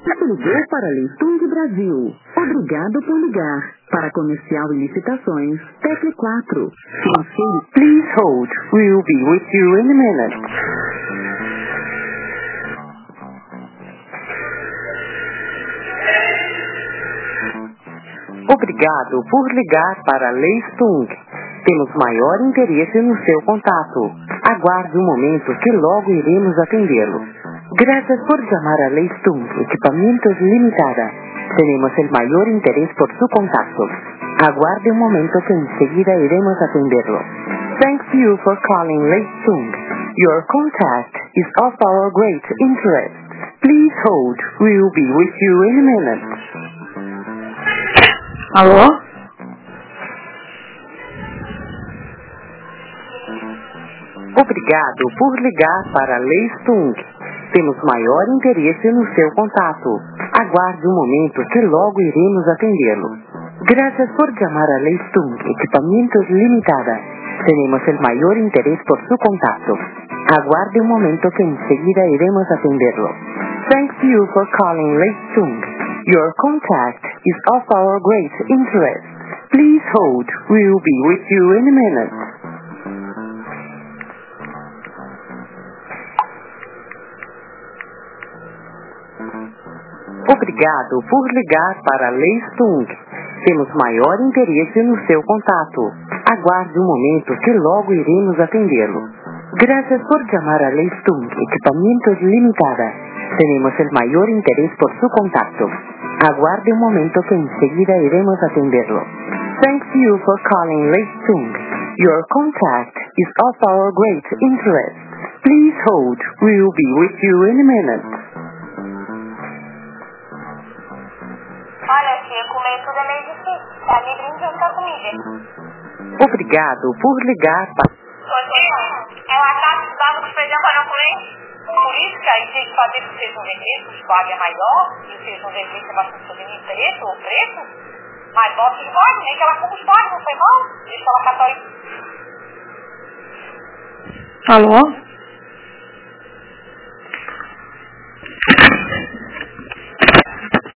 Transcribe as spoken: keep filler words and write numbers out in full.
Ligou para Leistung Brasil. Obrigado por ligar. Para comercial e licitações, tecle quatro. Financeiro. Please hold. We will be with you in a minute. Obrigado por ligar para Leistung. Temos maior interesse no seu contato. Aguarde um momento que logo iremos atendê-lo. Gracias por llamar a Leistung Equipamientos Limitada. Tenemos el mayor interés por su contacto. Aguarde un momento que enseguida iremos a atenderlo. Thanks you for calling Leistung. Your contact is of our great interest. Please hold. We will be with you in a minute. Alô? Obrigado por ligar para Leistung. Temos maior interesse no seu contato. Aguarde um momento que logo iremos atendê-lo. Gracias por llamar a Leistung Equipamientos Limitada. Tenemos el mayor interés por su contacto. Aguarde un momento que enseguida iremos a atenderlo. Thanks you for calling Leistung. Your contact is of our great interest. Please hold. We will be with you in a minute. Obrigado por ligar para Leistung. Temos maior interesse no seu contato. Aguarde um momento que logo iremos atendê-lo. Gracias por llamar a Leistung Equipamientos Limitada. Tenemos el mayor interés por su contacto. Aguarde un momento que enseguida iremos a atenderlo. Thanks you for calling Leistung. Your contact is of our great interest. Please hold. We will be with you in a minute. Olha, tia, comer tudo é meio difícil. Tá me brincando com a comida. Obrigado por ligar para... É uma taxa que dava com feijão para não comer? Por isso que aí tem que fazer que seja um vermelho, que o vale é maior, e o seja um vermelho é bastante sobre preto ou preto. Mas bota que vale, nem que ela come os vale, não foi mal? Deixa ela catar aí. Alô?